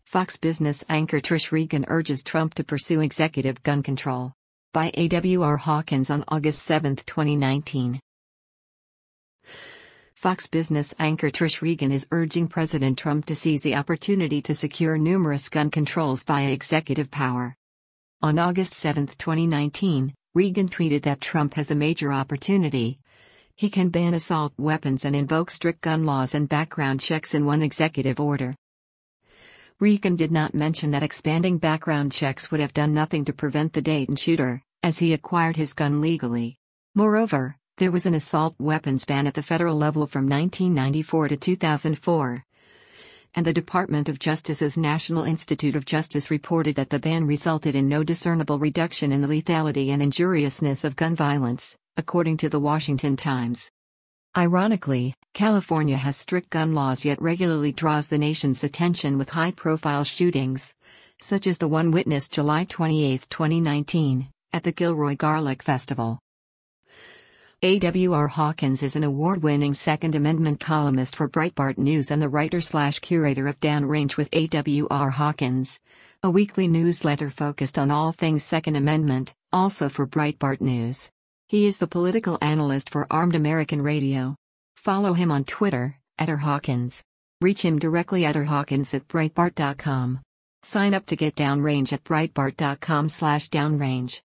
Fox Business anchor Trish Regan urges Trump to pursue executive gun control. By A.W.R. Hawkins on August 7, 2019. Fox Business anchor Trish Regan is urging President Trump to seize the opportunity to secure numerous gun controls via executive power. On August 7, 2019, Regan tweeted that Trump has a major opportunity. He can ban assault weapons and invoke strict gun laws and background checks in one executive order. Regan did not mention that expanding background checks would have done nothing to prevent the Dayton shooter, as he acquired his gun legally. Moreover, there was an assault weapons ban at the federal level from 1994 to 2004. And the Department of Justice's National Institute of Justice reported that the ban resulted in no discernible reduction in the lethality and injuriousness of gun violence, according to the Washington Times. Ironically, California has strict gun laws yet regularly draws the nation's attention with high-profile shootings, such as the one witnessed July 28, 2019, at the Gilroy Garlic Festival. A.W.R. Hawkins is an award-winning Second Amendment columnist for Breitbart News and the writer/curator of Downrange with A.W.R. Hawkins, a weekly newsletter focused on all things Second Amendment, also for Breitbart News. He is the political analyst for Armed American Radio. Follow him on Twitter, @RHawkins. Reach him directly at rhawkins@breitbart.com. Sign up to get Downrange at breitbart.com/downrange.